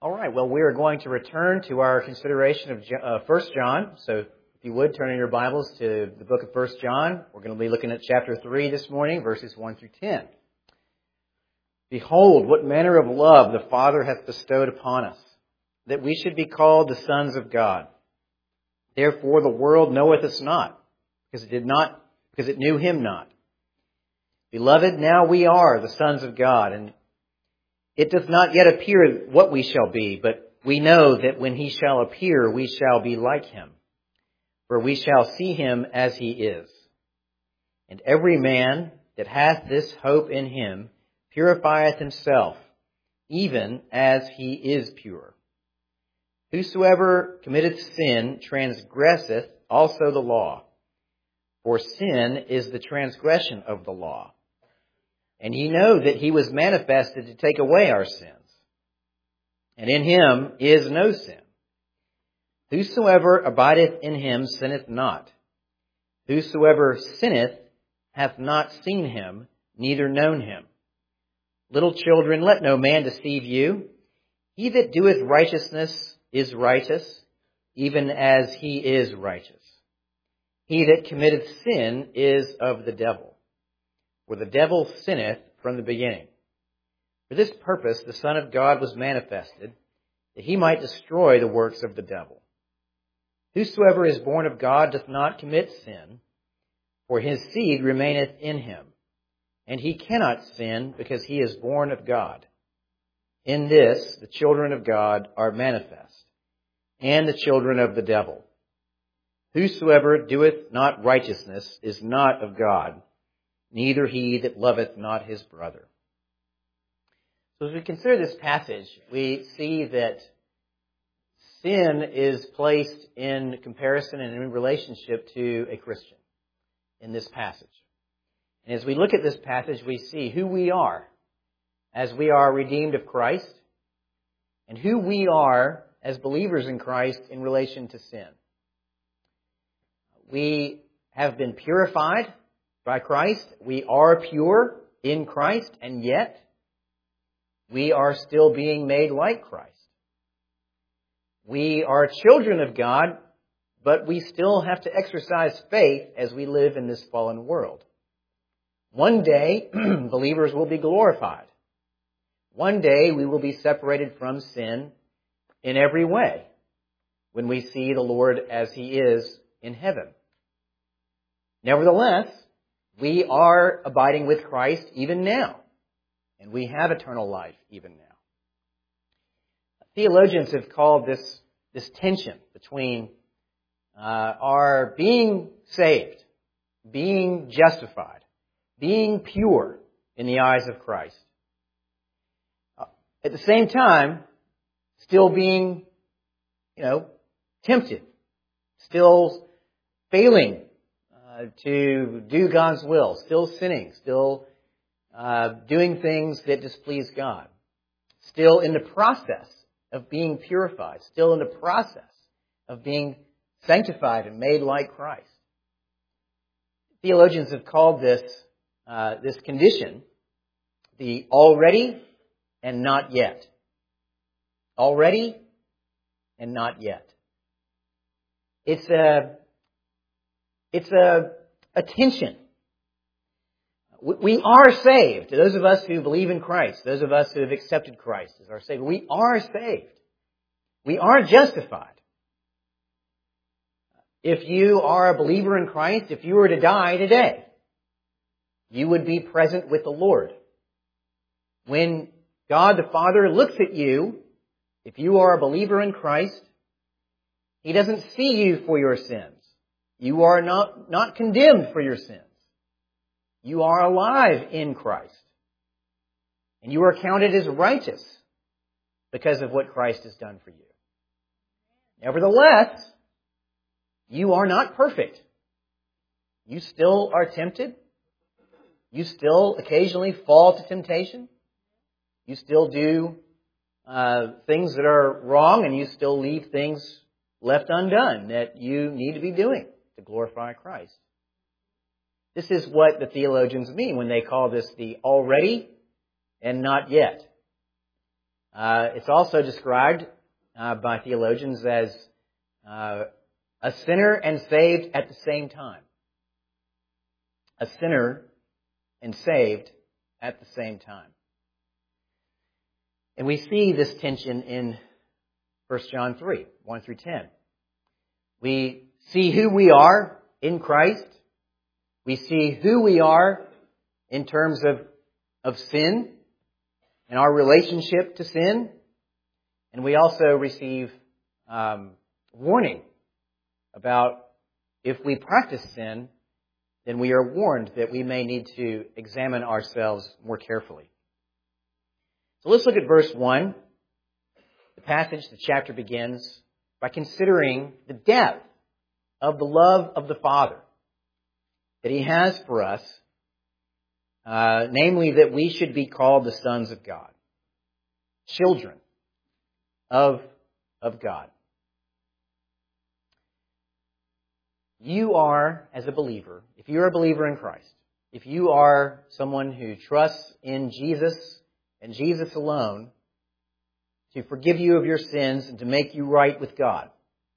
All right, well, we are going to return to our consideration of 1 John. So if you would, turn in your Bibles to the book of 1 John. We're going to be looking at chapter 3 this morning, verses 1 through 10. Behold, what manner of love the Father hath bestowed upon us, that we should be called the sons of God. Therefore the world knoweth us not, because it knew him not. Beloved, now we are the sons of God, and it doth not yet appear what we shall be, but we know that when he shall appear, we shall be like him, for we shall see him as he is. And every man that hath this hope in him purifieth himself, even as he is pure. Whosoever committeth sin transgresseth also the law, for sin is the transgression of the law. And ye know that he was manifested to take away our sins. And in him is no sin. Whosoever abideth in him sinneth not. Whosoever sinneth hath not seen him, neither known him. Little children, let no man deceive you. He that doeth righteousness is righteous, even as he is righteous. He that committeth sin is of the devil. For the devil sinneth from the beginning. For this purpose the Son of God was manifested, that he might destroy the works of the devil. Whosoever is born of God doth not commit sin, for his seed remaineth in him, and he cannot sin because he is born of God. In this the children of God are manifest, and the children of the devil. Whosoever doeth not righteousness is not of God, neither he that loveth not his brother. So as we consider this passage, we see that sin is placed in comparison and in relationship to a Christian in this passage. And as we look at this passage, we see who we are as we are redeemed of Christ, and who we are as believers in Christ in relation to sin. We have been purified by Christ. We are pure in Christ, and yet we are still being made like Christ. We are children of God, but we still have to exercise faith as we live in this fallen world. One day, believers will be glorified. One day, we will be separated from sin in every way when we see the Lord as he is in heaven. Nevertheless, we are abiding with Christ even now, and we have eternal life even now. Theologians have called this tension between our being saved, being justified, being pure in the eyes of Christ, at the same time, still being, tempted, still failing to do God's will, still sinning, still doing things that displease God, still in the process of being purified, still in the process of being sanctified and made like Christ. Theologians have called this condition the already and not yet. Already and not yet. It's a tension. We are saved. Those of us who believe in Christ, those of us who have accepted Christ as our Savior, we are saved. We are justified. If you are a believer in Christ, if you were to die today, you would be present with the Lord. When God the Father looks at you, if you are a believer in Christ, he doesn't see you for your sins. You are not condemned for your sins. You are alive in Christ. And you are counted as righteous because of what Christ has done for you. Nevertheless, you are not perfect. You still are tempted. You still occasionally fall to temptation. You still do things that are wrong, and you still leave things left undone that you need to be doing to glorify Christ. This is what the theologians mean when they call this the already and not yet. It's also described by theologians as a sinner and saved at the same time. A sinner and saved at the same time. And we see this tension in 1 John 3, 1 through 10. We see who we are in Christ. We see who we are in terms of sin and our relationship to sin. And we also receive warning about if we practice sin, then we are warned that we may need to examine ourselves more carefully. So let's look at verse 1. The passage, the chapter begins by considering the depth of the love of the Father that He has for us, namely that we should be called the sons of God, children of God. You are, as a believer, if you're a believer in Christ, if you are someone who trusts in Jesus and Jesus alone to forgive you of your sins and to make you right with God,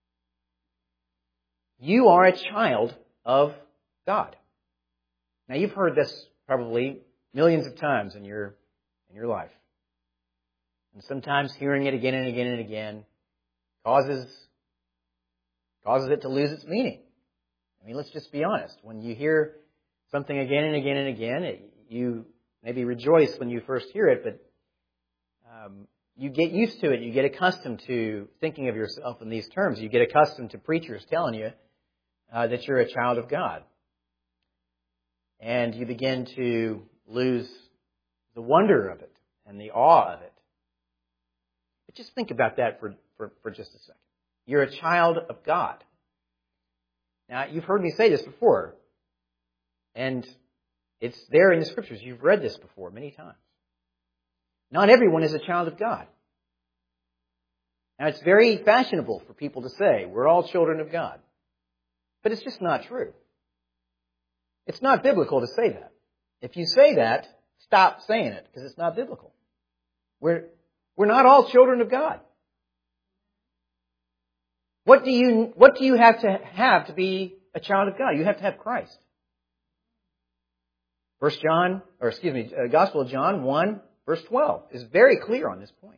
you are a child of God. Now, you've heard this probably millions of times in your life. And sometimes hearing it again and again and again causes it to lose its meaning. I mean, let's just be honest. When you hear something again and again and again, you maybe rejoice when you first hear it, but you get used to it. You get accustomed to thinking of yourself in these terms. You get accustomed to preachers telling you that you're a child of God. And you begin to lose the wonder of it and the awe of it. But just think about that for just a second. You're a child of God. Now, you've heard me say this before, and it's there in the Scriptures. You've read this before many times. Not everyone is a child of God. Now, it's very fashionable for people to say, we're all children of God. But it's just not true. It's not biblical to say that. If you say that, stop saying it, because it's not biblical. We're not all children of God. What do you have to be a child of God? You have to have Christ. Gospel of John 1, verse 12 is very clear on this point.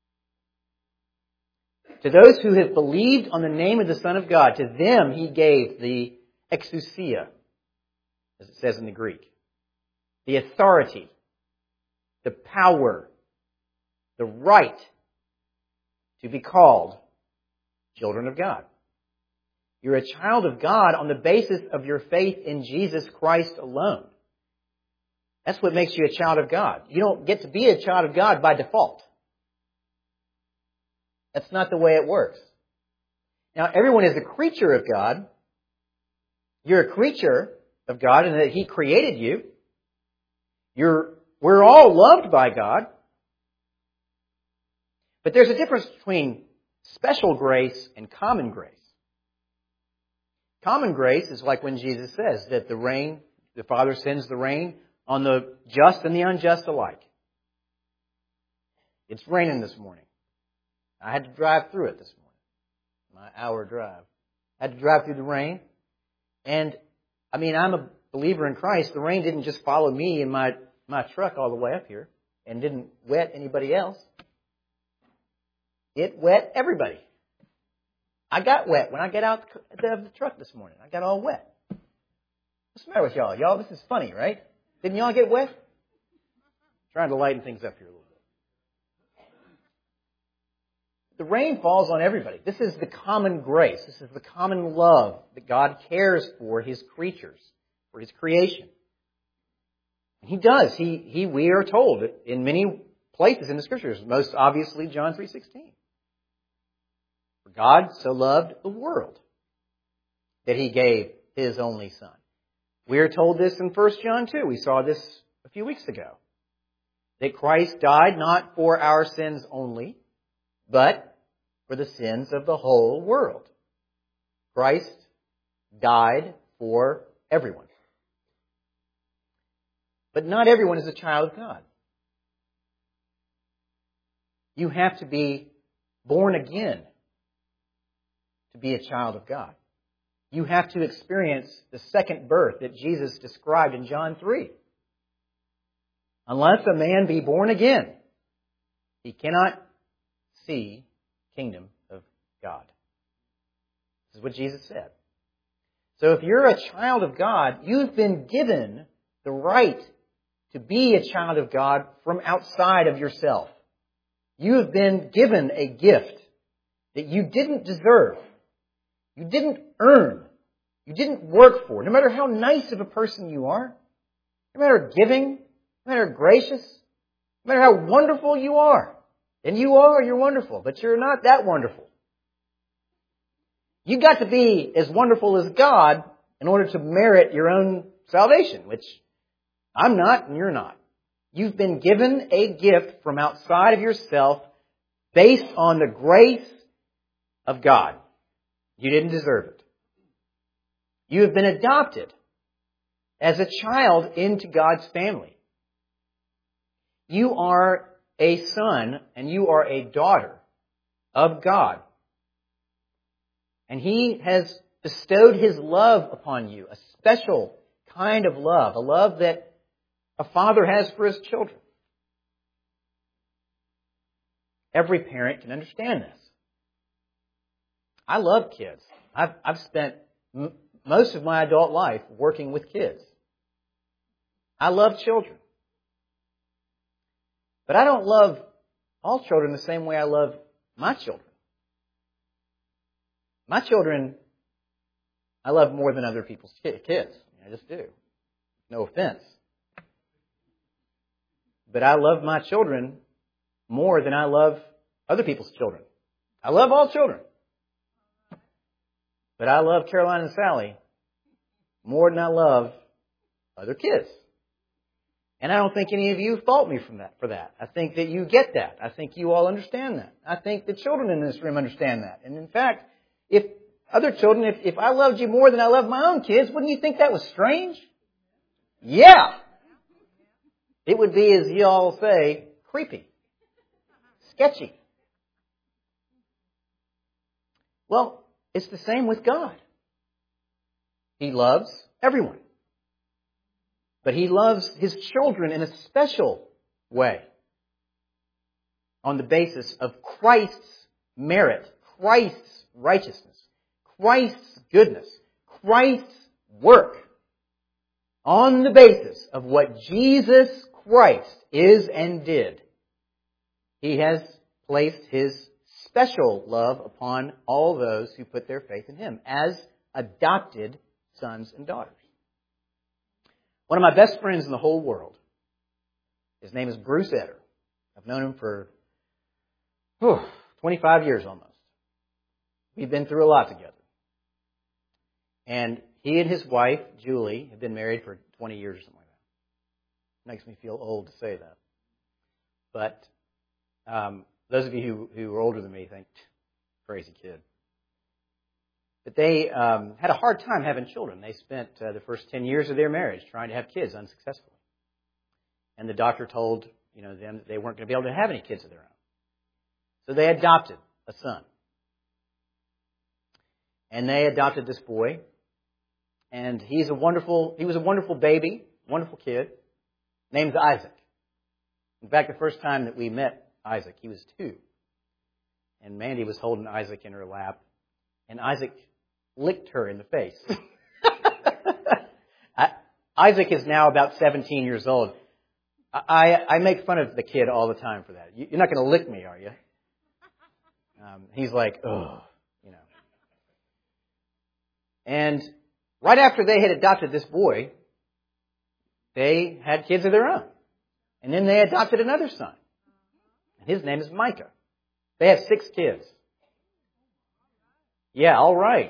To those who have believed on the name of the Son of God, to them He gave the exousia, as it says in the Greek, the authority, the power, the right to be called children of God. You're a child of God on the basis of your faith in Jesus Christ alone. That's what makes you a child of God. You don't get to be a child of God by default. That's not the way it works. Now, everyone is a creature of God. You're a creature of God in that He created you. We're all loved by God. But there's a difference between special grace and common grace. Common grace is like when Jesus says that the Father sends the rain on the just and the unjust alike. It's raining this morning. I had to drive through it this morning. My hour drive. I had to drive through the rain. And, I'm a believer in Christ. The rain didn't just follow me in my truck all the way up here and didn't wet anybody else. It wet everybody. I got wet when I got out of the truck this morning. I got all wet. What's the matter with y'all? Y'all, this is funny, right? Didn't y'all get wet? Trying to lighten things up here a little bit. The rain falls on everybody. This is the common grace. This is the common love that God cares for His creatures, for His creation. And He does. We are told in many places in the Scriptures, most obviously John 3:16. For God so loved the world that He gave His only Son. We are told this in 1 John 2. We saw this a few weeks ago. That Christ died not for our sins only, but for the sins of the whole world. Christ died for everyone. But not everyone is a child of God. You have to be born again to be a child of God. You have to experience the second birth that Jesus described in John 3. Unless a man be born again, he cannot see the kingdom of God. This is what Jesus said. So if you're a child of God, you've been given the right to be a child of God from outside of yourself. You have been given a gift that you didn't deserve. You didn't earn. You didn't work for. No matter how nice of a person you are, no matter giving, no matter gracious, no matter how wonderful you are. And you're wonderful, but you're not that wonderful. You got to be as wonderful as God in order to merit your own salvation, which I'm not and you're not. You've been given a gift from outside of yourself based on the grace of God. You didn't deserve it. You have been adopted as a child into God's family. You are a son and you are a daughter of God. And He has bestowed His love upon you, a special kind of love, a love that a father has for his children. Every parent can understand this. I love kids. I've spent most of my adult life working with kids. I love children. But I don't love all children the same way I love my children. My children, I love more than other people's kids. I just do. No offense. But I love my children more than I love other people's children. I love all children. But I love Caroline and Sally more than I love other kids. And I don't think any of you fault me for that. I think that you get that. I think you all understand that. I think the children in this room understand that. And in fact, if I loved you more than I love my own kids, wouldn't you think that was strange? Yeah. It would be, as you all say, creepy, sketchy. Well, it's the same with God. He loves everyone. But He loves His children in a special way on the basis of Christ's merit, Christ's righteousness, Christ's goodness, Christ's work, on the basis of what Jesus Christ is and did. He has placed His special love upon all those who put their faith in Him as adopted sons and daughters. One of my best friends in the whole world, his name is Bruce Etter. I've known him for 25 years almost. We've been through a lot together. And he and his wife, Julie, have been married for 20 years or something like that. Makes me feel old to say that. But those of you who are older than me think, crazy kid. But they had a hard time having children. They spent the first 10 years of their marriage trying to have kids unsuccessfully. And the doctor told them that they weren't going to be able to have any kids of their own. So they adopted a son. And they adopted this boy. And he was a wonderful baby, wonderful kid, named Isaac. In fact, the first time that we met Isaac, he was 2. And Mandy was holding Isaac in her lap. And Isaac licked her in the face. Isaac is now about 17 years old. I make fun of the kid all the time for that. You're not going to lick me, are you? He's like, ugh, And right after they had adopted this boy, they had kids of their own. And then they adopted another son. And his name is Micah. They have 6 kids. Yeah, all right.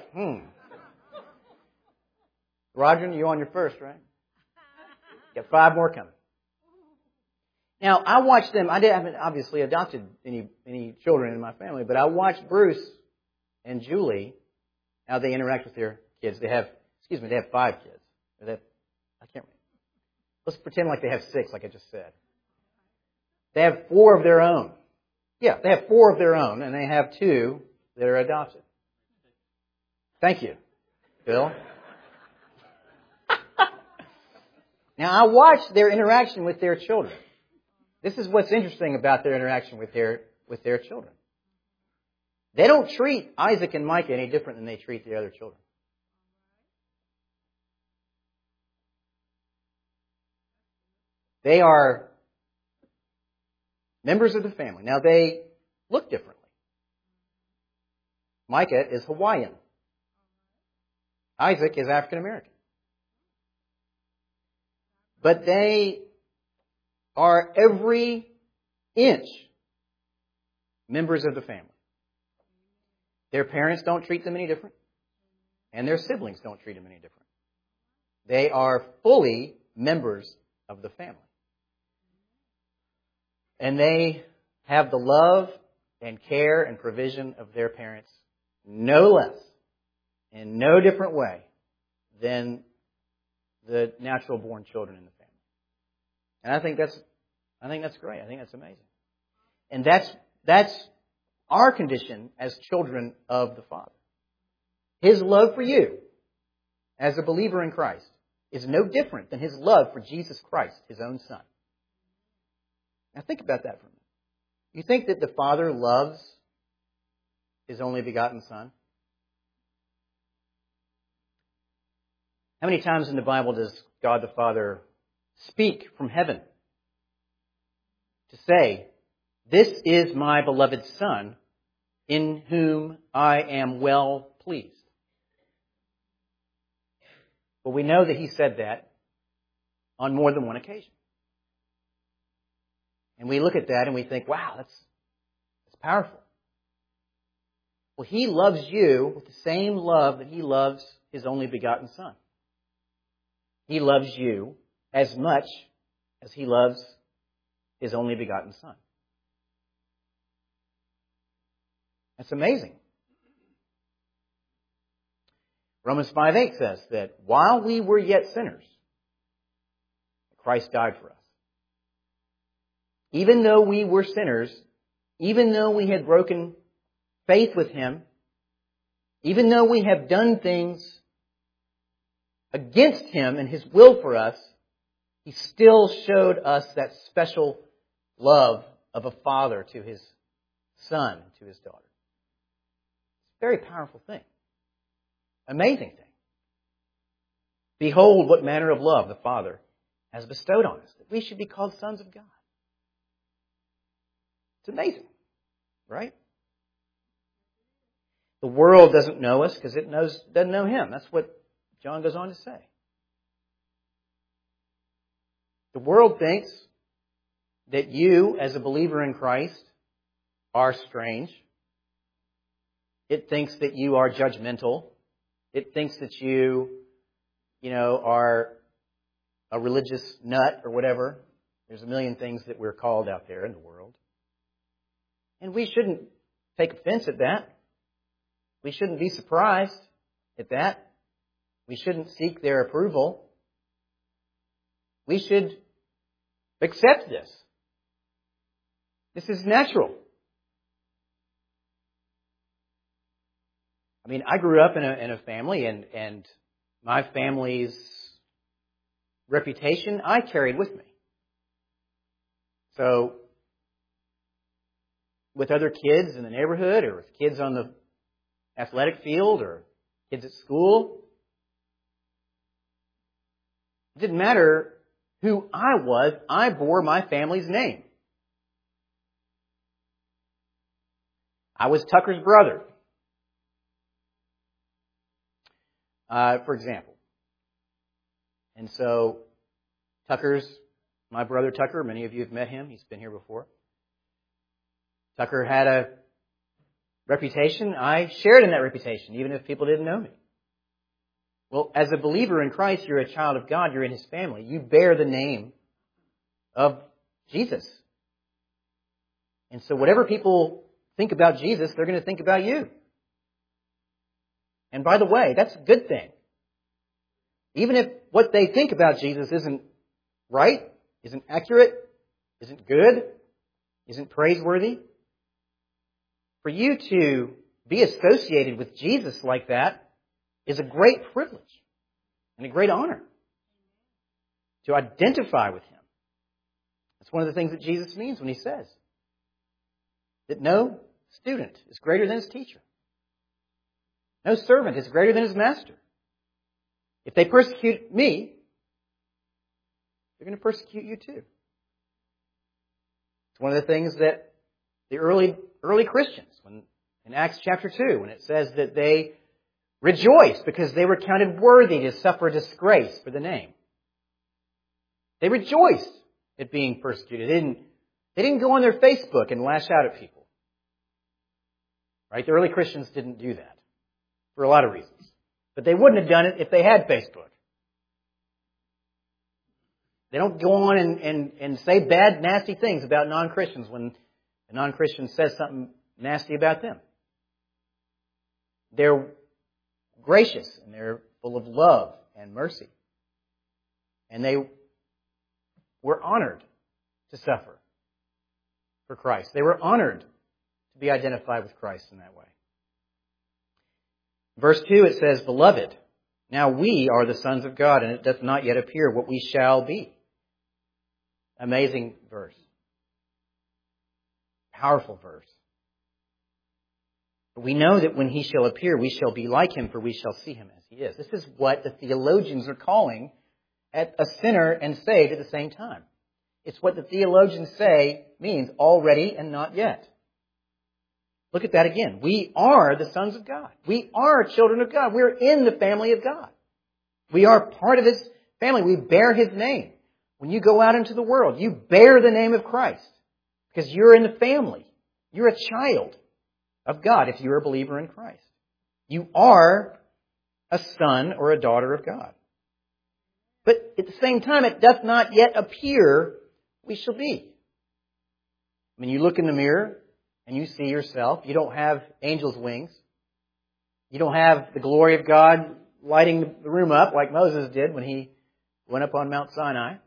Roger, you're on your first, right? Got 5 more coming. Now, I watched them. I haven't obviously adopted any children in my family, but I watched Bruce and Julie, how they interact with their kids. They have 5 kids. I can't remember. Let's pretend like they have 6, like I just said. They have 4 of their own. Yeah, they have 4 of their own, and they have 2 that are adopted. Thank you, Bill. Now, I watched their interaction with their children. This is what's interesting about their interaction with their children. They don't treat Isaac and Micah any different than they treat the other children. They are members of the family. Now, they look differently. Micah is Hawaiian. Isaac is African American. But they are every inch members of the family. Their parents don't treat them any different, and their siblings don't treat them any different. They are fully members of the family. And they have the love and care and provision of their parents no less, in no different way than the natural born children in the family. And I think that's great. I think that's amazing. And that's our condition as children of the Father. His love for you as a believer in Christ is no different than His love for Jesus Christ, His own Son. Now think about that for a minute. You think that the Father loves His only begotten Son? How many times in the Bible does God the Father speak from heaven to say, "This is my beloved Son, in whom I am well pleased"? Well, we know that He said that on more than one occasion. And we look at that and we think, wow, that's powerful. Well, He loves you with the same love that He loves His only begotten Son. He loves you as much as He loves His only begotten Son. That's amazing. Romans 5:8 says that while we were yet sinners, Christ died for us. Even though we were sinners, even though we had broken faith with Him, even though we have done things against Him and His will for us, He still showed us that special love of a father to his son and to his daughter. It's a very powerful thing. Amazing thing. Behold what manner of love the Father has bestowed on us, that we should be called sons of God. It's amazing, right? The world doesn't know us because it doesn't know Him. That's what John goes on to say. The world thinks that you, as a believer in Christ, are strange. It thinks that you are judgmental. It thinks that you are a religious nut or whatever. There's a million things that we're called out there in the world. And we shouldn't take offense at that. We shouldn't be surprised at that. We shouldn't seek their approval. We should accept this. This is natural. I mean, I grew up in a family, and my family's reputation I carried with me. So, with other kids in the neighborhood, or with kids on the athletic field, or kids at school, it didn't matter who I was, I bore my family's name. I was Tucker's brother, for example. And so, my brother Tucker, many of you have met him. He's been here before. Tucker had a reputation. I shared in that reputation, even if people didn't know me. Well, as a believer in Christ, you're a child of God. You're in His family. You bear the name of Jesus. And so whatever people think about Jesus, they're going to think about you. And by the way, that's a good thing. Even if what they think about Jesus isn't right, isn't accurate, isn't good, isn't praiseworthy, For you to be associated with Jesus like that is a great privilege and a great honor. To identify with Him. That's one of the things that Jesus means when He says that no student is greater than his teacher. No servant is greater than his master. If they persecute me, they're going to persecute you too. It's one of the things that the early Christians, in Acts chapter 2, when it says that they rejoiced because they were counted worthy to suffer disgrace for the name. They rejoiced at being persecuted. They didn't go on their Facebook and lash out at people. Right? The early Christians didn't do that for a lot of reasons. But they wouldn't have done it if they had Facebook. They don't go on and say bad, nasty things about non-Christians when a non-Christian says something nasty about them. They're gracious and they're full of love and mercy. And they were honored to suffer for Christ. They were honored to be identified with Christ in that way. Verse 2, it says, Beloved, now we are the sons of God, and it doth not yet appear what we shall be. Amazing verse. Powerful verse. But we know that when He shall appear, we shall be like Him, for we shall see Him as He is. This is what the theologians are calling at a sinner and saved at the same time. It's what the theologians say means already and not yet. Look at that again. We are the sons of God. We are children of God. We're in the family of God. We are part of His family. We bear His name. When you go out into the world, you bear the name of Christ because you're in the family. You're a child of God if you're a believer in Christ. You are a son or a daughter of God. But at the same time, it doth not yet appear we shall be. When you look in the mirror and you see yourself, you don't have angels' wings. You don't have the glory of God lighting the room up like Moses did when he went up on Mount Sinai.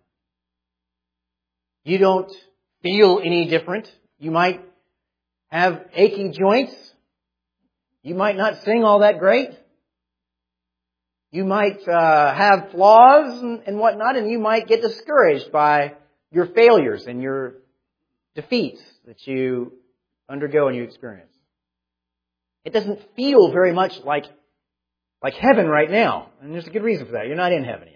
You don't feel any different. You might have achy joints. You might not sing all that great. You might have flaws and whatnot, and you might get discouraged by your failures and your defeats that you undergo and you experience. It doesn't feel very much like heaven right now, and there's a good reason for that. You're not in heaven yet.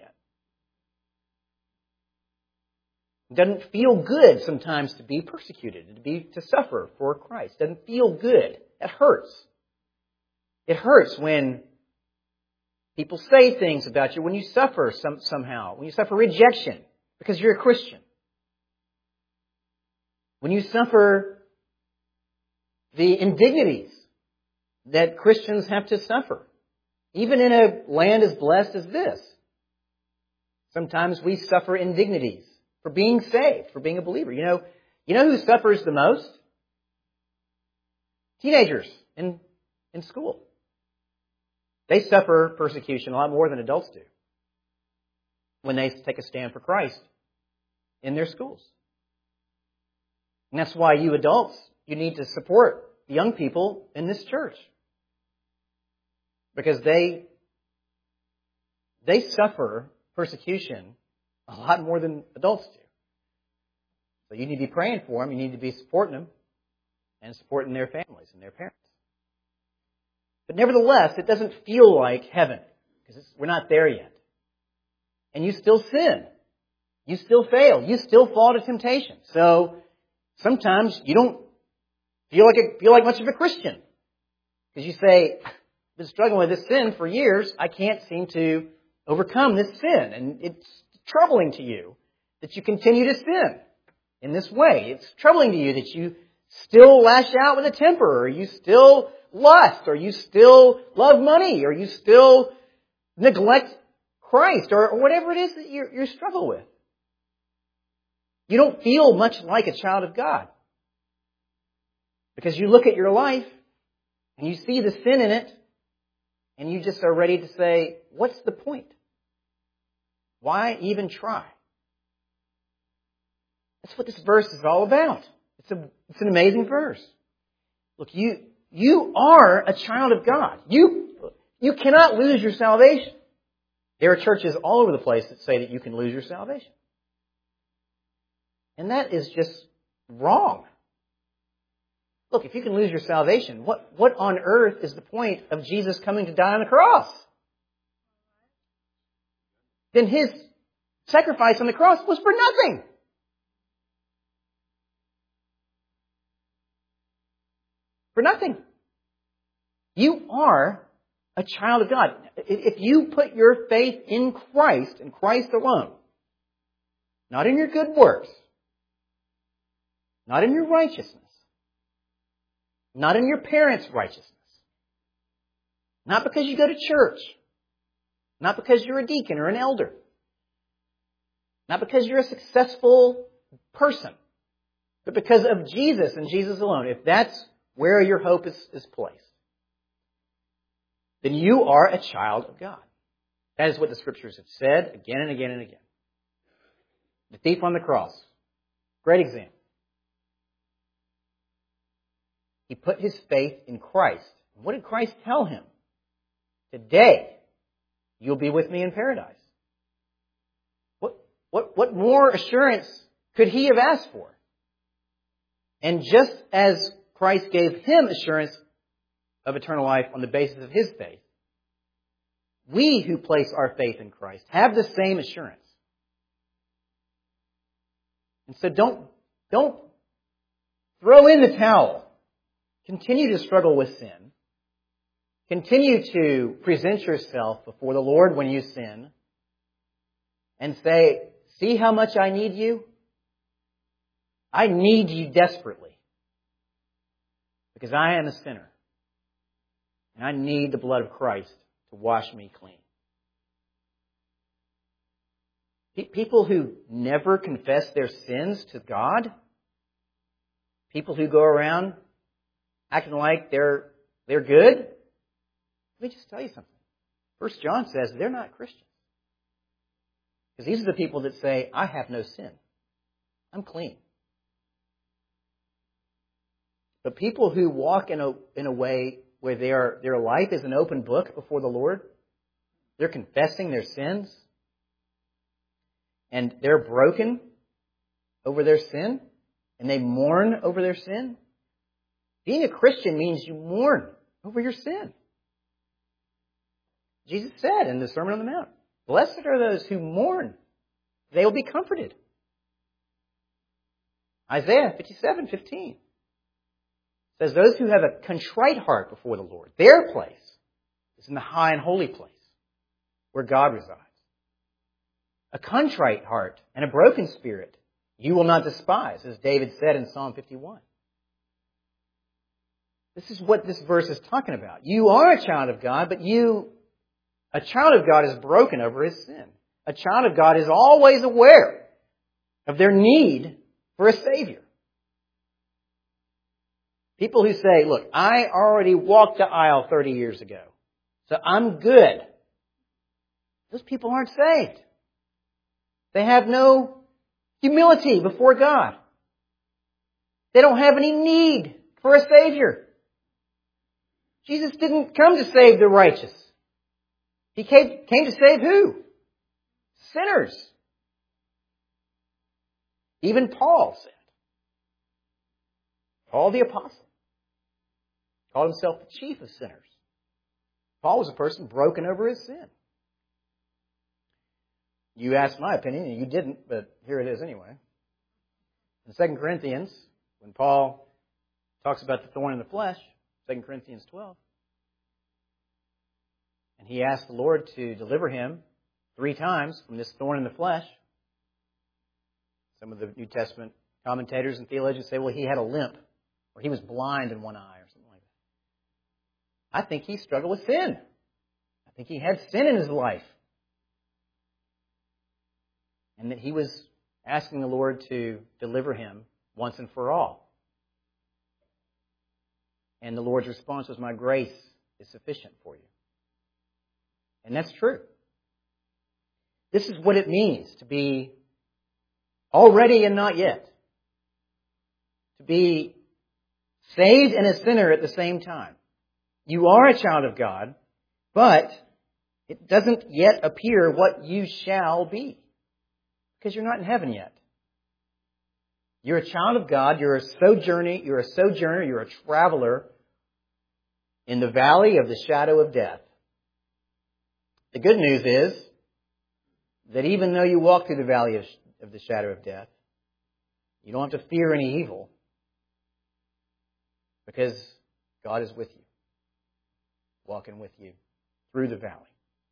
It doesn't feel good sometimes to be persecuted, to suffer for Christ. It doesn't feel good. It hurts. It hurts when people say things about you, when you suffer somehow, when you suffer rejection because you're a Christian. When you suffer the indignities that Christians have to suffer, even in a land as blessed as this. Sometimes we suffer indignities for being saved, for being a believer. You know who suffers the most? Teenagers in school. They suffer persecution a lot more than adults do when they take a stand for Christ in their schools. And that's why you adults, you need to support the young people in this church. Because they suffer persecution a lot more than adults do. So you need to be praying for them. You need to be supporting them and supporting their families and their parents. But nevertheless, it doesn't feel like heaven because we're not there yet. And you still sin. You still fail. You still fall to temptation. So sometimes you don't feel like much of a Christian because you say, I've been struggling with this sin for years. I can't seem to overcome this sin. And it's troubling to you that you continue to sin in this way. It's troubling to you that you still lash out with a temper, or you still lust, or you still love money, or you still neglect Christ, or whatever it is that you struggle with. You don't feel much like a child of God. Because you look at your life, and you see the sin in it, and you just are ready to say, what's the point? Why even try? That's what this verse is all about. It's an amazing verse. Look, You are a child of God. You cannot lose your salvation. There are churches all over the place that say that you can lose your salvation. And that is just wrong. Look, if you can lose your salvation, what on earth is the point of Jesus coming to die on the cross? Then His sacrifice on the cross was for nothing. For nothing. You are a child of God. If you put your faith in Christ and Christ alone, not in your good works, not in your righteousness, not in your parents' righteousness, not because you go to church, not because you're a deacon or an elder, not because you're a successful person, but because of Jesus and Jesus alone. If that's where your hope is placed, then you are a child of God. That is what the Scriptures have said again and again and again. The thief on the cross, great example. He put his faith in Christ. What did Christ tell him? Today, you'll be with me in paradise. What more assurance could he have asked for? And just as Christ gave him assurance of eternal life on the basis of his faith, we who place our faith in Christ have the same assurance. And so don't throw in the towel. Continue to struggle with sin. Continue to present yourself before the Lord when you sin. And say, see how much I need you? I need you desperately. Because I am a sinner. And I need the blood of Christ to wash me clean. People who never confess their sins to God, people who go around acting like they're good, let me just tell you something. 1 John says they're not Christians. Because these are the people that say, I have no sin. I'm clean. But people who walk in a way where their life is an open book before the Lord, they're confessing their sins, and they're broken over their sin, and they mourn over their sin. Being a Christian means you mourn over your sin. Jesus said in the Sermon on the Mount, blessed are those who mourn. They will be comforted. Isaiah 57:15 says those who have a contrite heart before the Lord, their place is in the high and holy place where God resides. A contrite heart and a broken spirit you will not despise, as David said in Psalm 51. This is what this verse is talking about. You are a child of God, but a child of God is broken over his sin. A child of God is always aware of their need for a Savior. People who say, look, I already walked the aisle 30 years ago, so I'm good. Those people aren't saved. They have no humility before God. They don't have any need for a Savior. Jesus didn't come to save the righteous. He came to save who? Sinners. Even Paul said. Paul the apostle called himself the chief of sinners. Paul was a person broken over his sin. You asked my opinion, and you didn't, but here it is anyway. In 2 Corinthians, when Paul talks about the thorn in the flesh, 2 Corinthians 12, and he asked the Lord to deliver him 3 times from this thorn in the flesh. Some of the New Testament commentators and theologians say, well, he had a limp, or he was blind in one eye, or something like that. I think he struggled with sin. I think he had sin in his life. And that he was asking the Lord to deliver him once and for all. And the Lord's response was, my grace is sufficient for you. And that's true. This is what it means to be already and not yet. To be saved and a sinner at the same time. You are a child of God, but it doesn't yet appear what you shall be, because you're not in heaven yet. You're a child of God, you're a sojourner, you're a traveler in the valley of the shadow of death. The good news is that even though you walk through the valley of the shadow of death, you don't have to fear any evil, because God is with you, walking with you through the valley.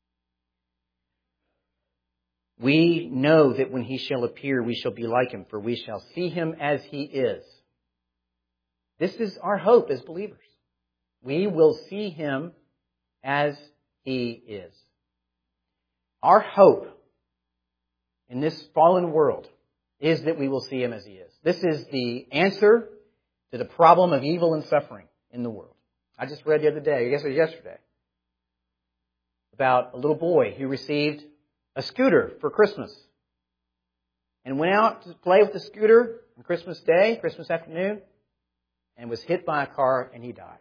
We know that when He shall appear, we shall be like Him, for we shall see Him as He is. This is our hope as believers. We will see Him as He is. Our hope in this fallen world is that we will see Him as He is. This is the answer to the problem of evil and suffering in the world. I just read the other day, I guess it was yesterday, about a little boy who received a scooter for Christmas and went out to play with the scooter on Christmas Day, Christmas afternoon, and was hit by a car and he died.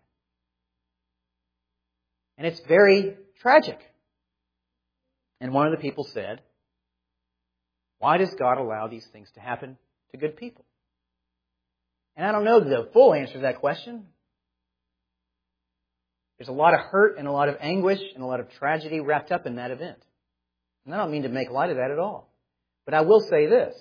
And it's very tragic. And one of the people said, why does God allow these things to happen to good people? And I don't know the full answer to that question. There's a lot of hurt and a lot of anguish and a lot of tragedy wrapped up in that event. And I don't mean to make light of that at all. But I will say this.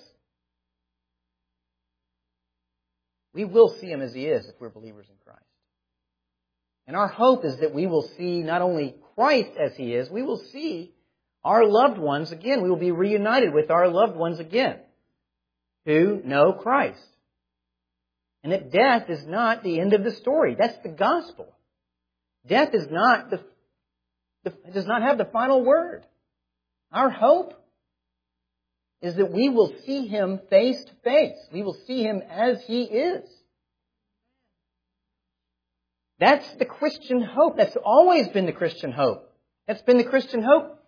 We will see Him as He is if we're believers in Christ. And our hope is that we will see not only Christ as He is, we will see our loved ones again. We will be reunited with our loved ones again who know Christ. And that death is not the end of the story. That's the gospel. Death is not does not have the final word. Our hope is that we will see Him face to face. We will see Him as He is. That's the Christian hope. That's always been the Christian hope. That's been the Christian hope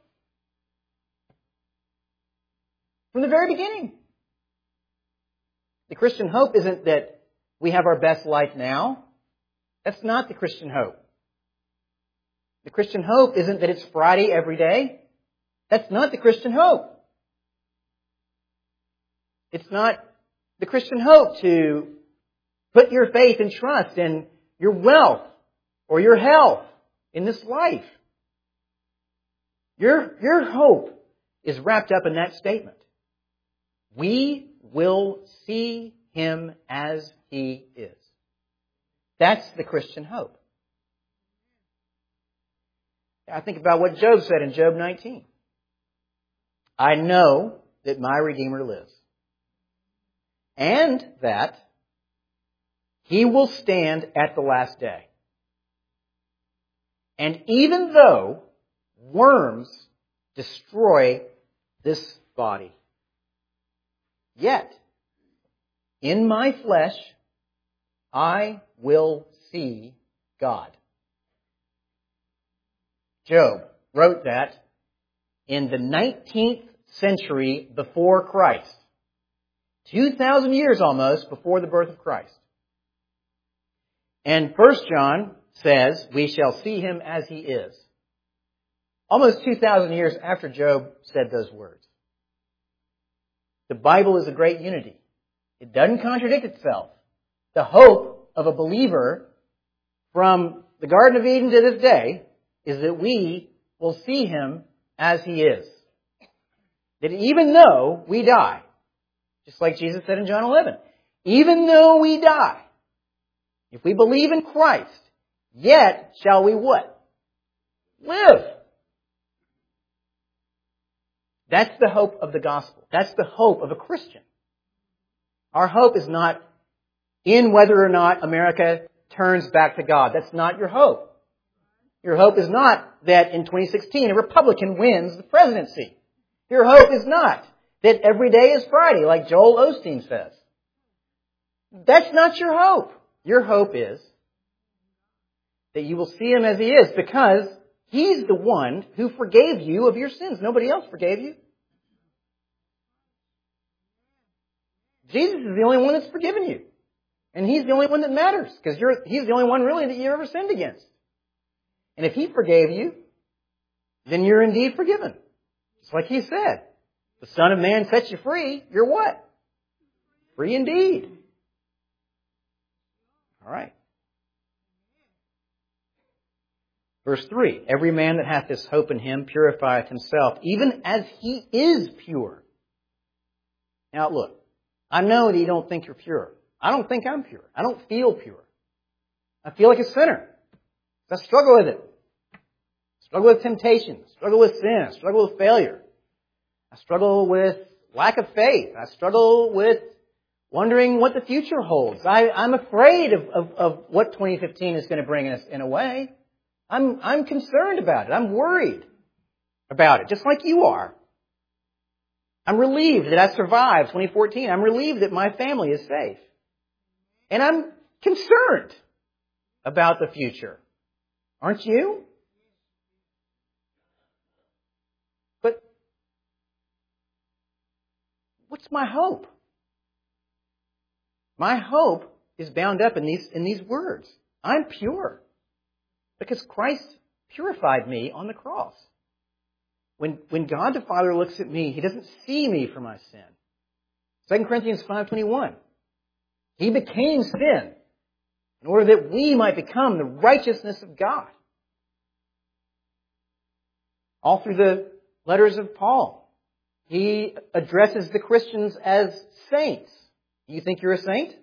from the very beginning. The Christian hope isn't that we have our best life now. That's not the Christian hope. The Christian hope isn't that it's Friday every day. That's not the Christian hope. It's not the Christian hope to put your faith and trust in your wealth or your health in this life. Your hope is wrapped up in that statement. We will see Him as He is. That's the Christian hope. I think about what Job said in Job 19. I know that my Redeemer lives, and that He will stand at the last day. And even though worms destroy this body, yet in my flesh I will see God. Job wrote that in the 19th century before Christ. 2,000 years almost before the birth of Christ. And 1 John says, we shall see Him as He is. Almost 2,000 years after Job said those words. The Bible is a great unity. It doesn't contradict itself. The hope of a believer from the Garden of Eden to this day is that we will see Him as He is. That even though we die, just like Jesus said in John 11, even though we die, if we believe in Christ, yet shall we what? Live. That's the hope of the gospel. That's the hope of a Christian. Our hope is not in whether or not America turns back to God. That's not your hope. Your hope is not that in 2016 a Republican wins the presidency. Your hope is not that every day is Friday, like Joel Osteen says. That's not your hope. Your hope is that you will see Him as He is, because He's the one who forgave you of your sins. Nobody else forgave you. Jesus is the only one that's forgiven you. And He's the only one that matters, because He's the only one really that you ever sinned against. And if He forgave you, then you're indeed forgiven. Just like He said. The Son of Man sets you free, you're what? Free indeed. All right. Verse 3, every man that hath this hope in Him purifieth himself, even as he is pure. Now look, I know that you don't think you're pure. I don't think I'm pure. I don't feel pure. I feel like a sinner. I struggle with it. I struggle with temptation. I struggle with sin. I struggle with failure. I struggle with lack of faith. I struggle with wondering what the future holds. I'm afraid of what 2015 is going to bring us in a way. I'm concerned about it. I'm worried about it, just like you are. I'm relieved that I survived 2014. I'm relieved that my family is safe. And I'm concerned about the future. Aren't you? But what's my hope? My hope is bound up in these words. I'm pure. Because Christ purified me on the cross. When God the Father looks at me, He doesn't see me for my sin. 2 Corinthians 5:21. He became sin in order that we might become the righteousness of God. All through the letters of Paul, he addresses the Christians as saints. You think you're a saint?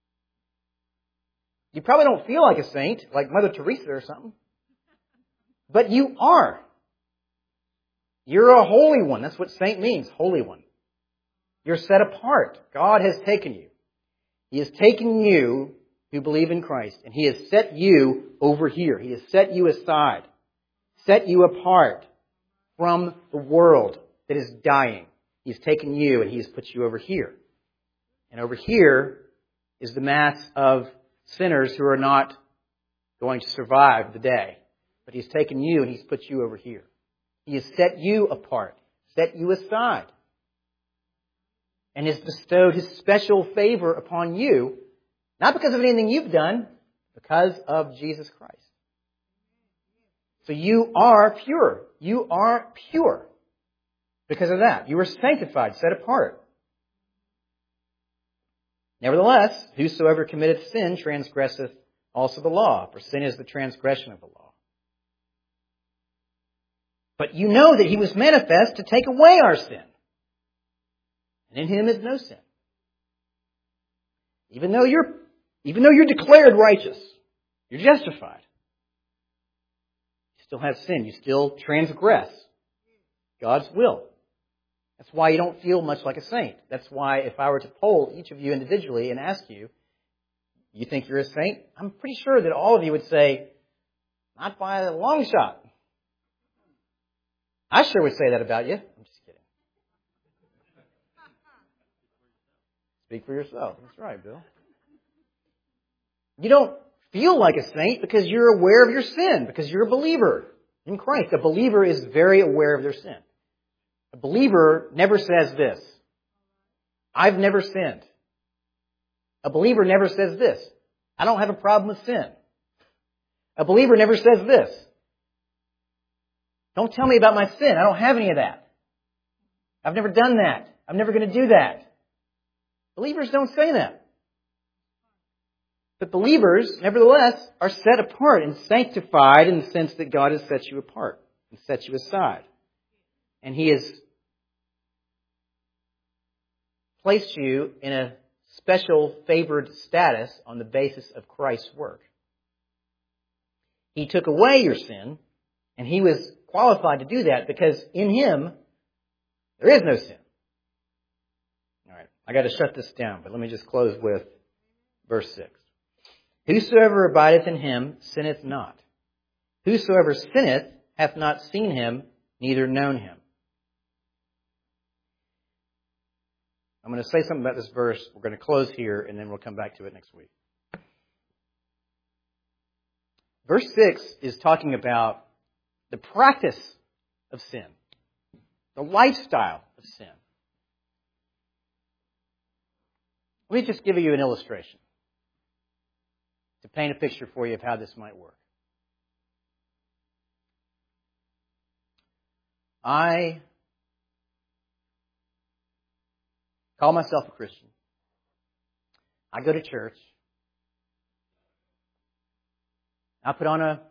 You probably don't feel like a saint, like Mother Teresa or something. But you are. You're a holy one. That's what saint means, holy one. You're set apart. God has taken you. He has taken you who believe in Christ, and He has set you over here. He has set you aside, set you apart from the world that is dying. He's taken you and He has put you over here. And over here is the mass of sinners who are not going to survive the day. But He's taken you and He's put you over here. He has set you apart, set you aside, and has bestowed His special favor upon you, not because of anything you've done, because of Jesus Christ. So you are pure. You are pure because of that. You are sanctified, set apart. Nevertheless, whosoever committeth sin transgresseth also the law, for sin is the transgression of the law. But you know that He was manifest to take away our sin. And in Him is no sin. Even though you're declared righteous, you're justified, you still have sin. You still transgress God's will. That's why you don't feel much like a saint. That's why if I were to poll each of you individually and ask you, you think you're a saint? I'm pretty sure that all of you would say, not by a long shot. I sure would say that about you. I'm just kidding. Speak for yourself. That's right, Bill. You don't feel like a saint because you're aware of your sin, because you're a believer in Christ. A believer is very aware of their sin. A believer never says this, I've never sinned. A believer never says this, I don't have a problem with sin. A believer never says this, don't tell me about my sin. I don't have any of that. I've never done that. I'm never going to do that. Believers don't say that. But believers, nevertheless, are set apart and sanctified in the sense that God has set you apart and set you aside. And He has placed you in a special favored status on the basis of Christ's work. He took away your sin, and He was qualified to do that because in Him there is no sin. All right, I got to shut this down, but let me just close with verse 6. Whosoever abideth in Him sinneth not. Whosoever sinneth hath not seen Him, neither known Him. I'm going to say something about this verse. We're going to close here, and then we'll come back to it next week. Verse 6 is talking about the practice of sin, the lifestyle of sin. Let me just give you an illustration. to paint a picture for you of how this might work. I call myself a Christian. I go to church. I put on a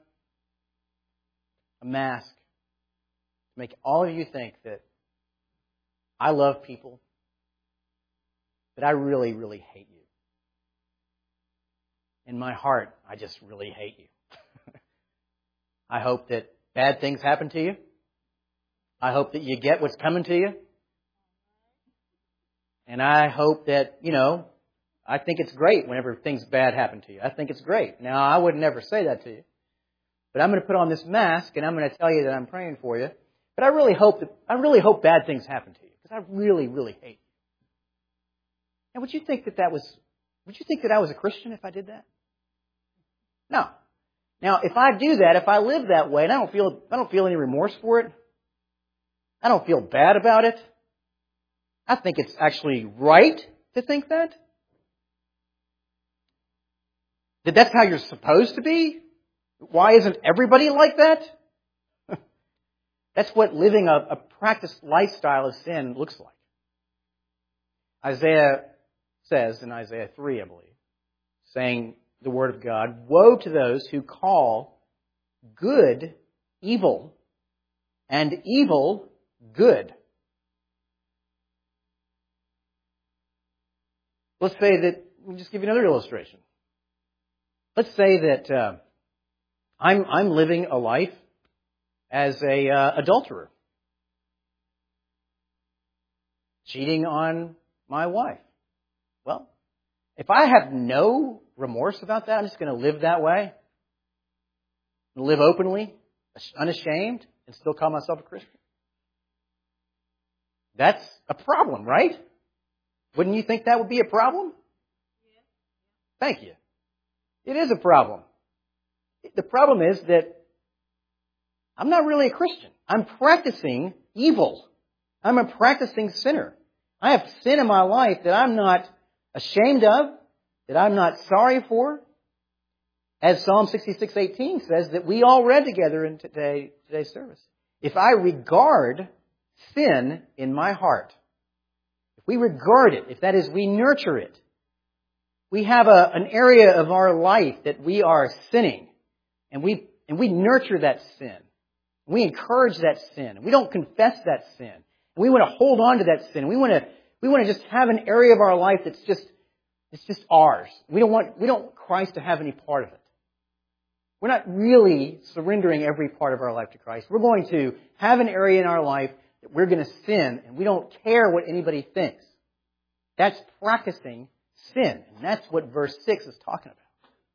mask to make all of you think that I love people, but I really, really hate you. In my heart, I just really hate you. I hope that bad things happen to you. I hope that you get what's coming to you. And I hope that, I think it's great whenever things bad happen to you. I think it's great. Now, I would never say that to you. But I'm going to put on this mask and I'm going to tell you that I'm praying for you. But I really hope bad things happen to you because I really, really hate you. Now, would you think that I was a Christian if I did that? No. Now, if I do that, if I live that way and I don't feel any remorse for it, I don't feel bad about it, I think it's actually right to think that. That that's how you're supposed to be? Why isn't everybody like that? That's what living a practiced lifestyle of sin looks like. Isaiah says in Isaiah 3, I believe, saying the Word of God, "Woe to those who call good evil and evil good." Let's say that, we'll just give you another illustration. Let's say that I'm living a life as a adulterer, cheating on my wife. Well, if I have no remorse about that, I'm just going to live that way, live openly, unashamed, and still call myself a Christian. That's a problem, right? Wouldn't you think that would be a problem? Thank you. It is a problem. The problem is that I'm not really a Christian. I'm practicing evil. I'm a practicing sinner. I have sin in my life that I'm not ashamed of, that I'm not sorry for. As Psalm 66:18 says that we all read together in today's service. If I regard sin in my heart, if we regard it, if that is, we nurture it, we have an area of our life that we are sinning, and we nurture that sin. We encourage that sin. We don't confess that sin. We want to hold on to that sin. We want to just have an area of our life that's just ours. We don't want Christ to have any part of it. We're not really surrendering every part of our life to Christ. We're going to have an area in our life that we're going to sin, and we don't care what anybody thinks. That's practicing sin. And that's what verse 6 is talking about.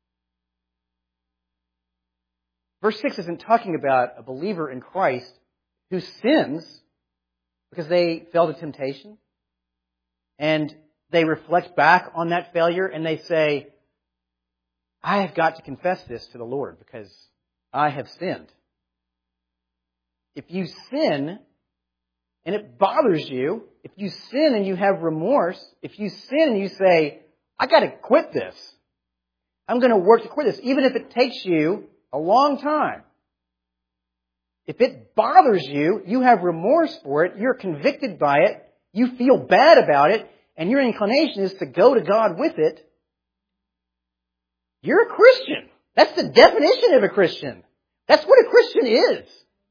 Verse 6 isn't talking about a believer in Christ who sins because they fell to temptation and they reflect back on that failure and they say, I have got to confess this to the Lord because I have sinned. If you sin and it bothers you, if you sin and you have remorse, if you sin and you say, I got to quit this. I'm going to work to quit this, even if it takes you a long time. If it bothers you, you have remorse for it, you're convicted by it, you feel bad about it, and your inclination is to go to God with it, you're a Christian. That's the definition of a Christian. That's what a Christian is.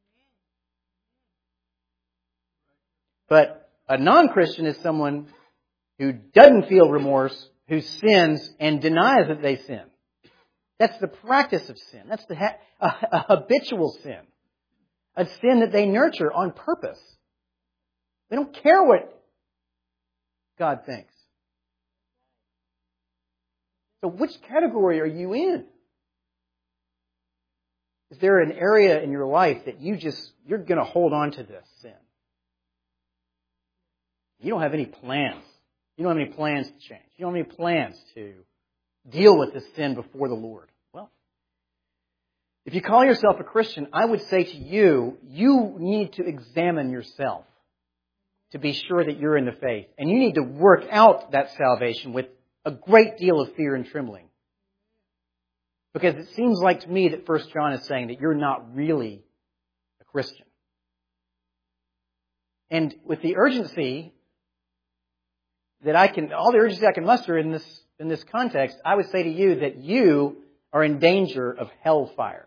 But a non-Christian is someone who doesn't feel remorse, who sins and denies that they sin. That's the practice of sin. That's a habitual sin. A sin that they nurture on purpose. They don't care what God thinks. So which category are you in? Is there an area in your life that you're going to hold on to this sin? You don't have any plans. You don't have any plans to change. You don't have any plans to deal with this sin before the Lord. Well, if you call yourself a Christian, I would say to you, you need to examine yourself to be sure that you're in the faith. And you need to work out that salvation with a great deal of fear and trembling. Because it seems like to me that 1 John is saying that you're not really a Christian. And with the urgency all the urgency I can muster in this context, I would say to you that you are in danger of hellfire.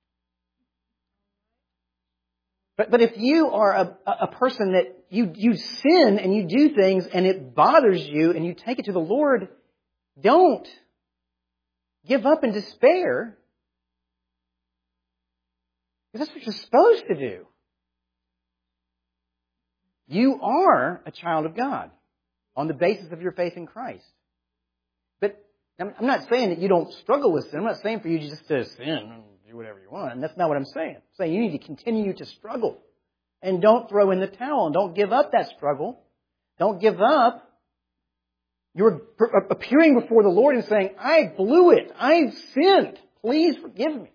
But if you are a person that you sin and you do things and it bothers you and you take it to the Lord, don't give up in despair. Because that's what you're supposed to do. You are a child of God on the basis of your faith in Christ. But I'm not saying that you don't struggle with sin. I'm not saying for you just to sin and do whatever you want. That's not what I'm saying. I'm saying you need to continue to struggle. And don't throw in the towel. And don't give up that struggle. Don't give up. You're appearing before the Lord and saying, I blew it. I've sinned. Please forgive me.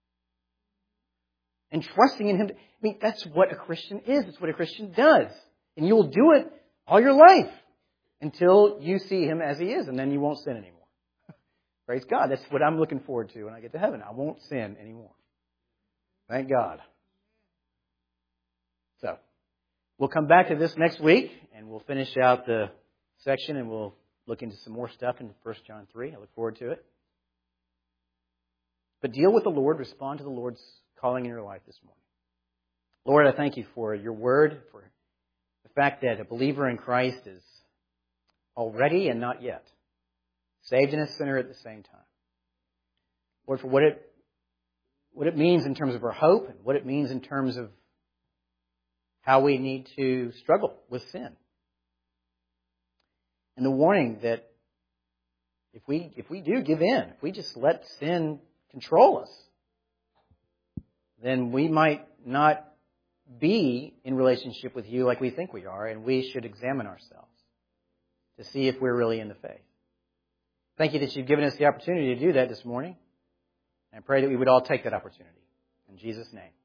And trusting in Him. That's what a Christian is. It's what a Christian does. And you'll do it all your life until you see Him as He is. And then you won't sin anymore. Praise God. That's what I'm looking forward to when I get to heaven. I won't sin anymore. Thank God. So, we'll come back to this next week, and we'll finish out the section, and we'll look into some more stuff in 1 John 3. I look forward to it. But deal with the Lord. Respond to the Lord's calling in your life this morning. Lord, I thank You for Your word, for the fact that a believer in Christ is already and not yet saved and a sinner at the same time. Lord, for what it means in terms of our hope and what it means in terms of how we need to struggle with sin. And the warning that if we do give in, if we just let sin control us, then we might not be in relationship with You like we think we are, and we should examine ourselves to see if we're really in the faith. Thank You that You've given us the opportunity to do that this morning. And I pray that we would all take that opportunity. In Jesus' name.